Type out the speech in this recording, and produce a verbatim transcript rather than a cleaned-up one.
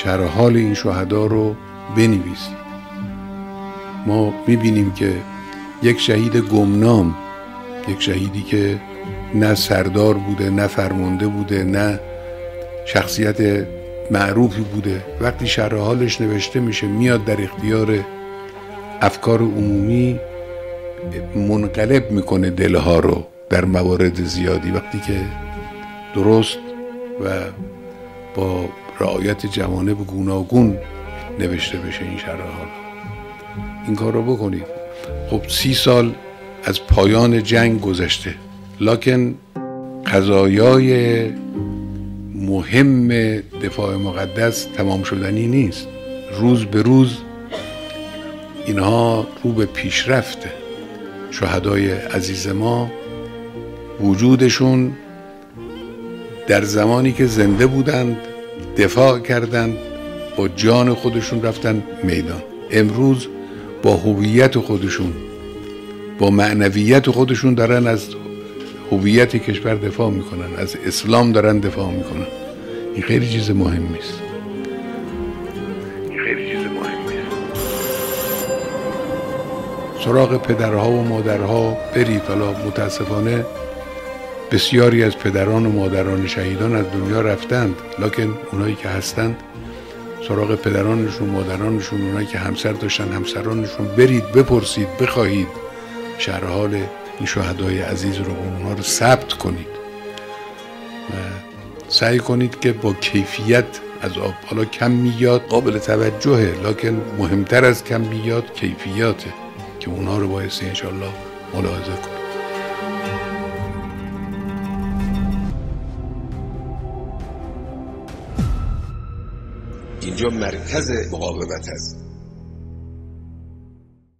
شرح حال این شهدا رو بنویسید. ما میبینیم که یک شهید گمنام، یک شهیدی که نه سردار بوده، نه فرمانده بوده، نه شخصیت معروفی بوده، وقتی شرح حالش نوشته میشه میاد در اختیار افکار عمومی، منقلب میکنه دلها رو در موارد زیادی، وقتی که درست و با رعایت جوانب گوناگون نوشته بشه این شرح حال. این کار رو بکنید. خب سی سال از پایان جنگ گذشته، لکن قضایای مهم دفاع مقدس تمام شدنی نیست. روز به روز اینها رو به پیشرفته. شهدای عزیز ما وجودشون در زمانی که زنده بودند دفاع کردند، با جان خودشون رفتن میدان. امروز با هویت خودشون، با معنویت خودشون دارن از هویت کشور دفاع میکنن، از اسلام دارن دفاع میکنن. این خیلی چیز مهمی است. این خیلی چیز مهمی است. سراغ پدرها و مادرها برید. حالا متاسفانه بسیاری از پدران و مادران شهیدان از دنیا رفتند، لکن اونایی که هستند سراغ پدرانشون، مادرانشون، اونایی که همسر داشتن همسرانشون برید، بپرسید، بخواهید شرح حال این شهدای عزیز رو، اونها رو ثبت کنید و سعی کنید که با کیفیت از آب، حالا کمیات قابل توجهه، لکن مهمتر از کمیات کیفیاته که اونها رو بایستی انشالله ملاحظه کنید. اینجا مرکز مقاومت هست.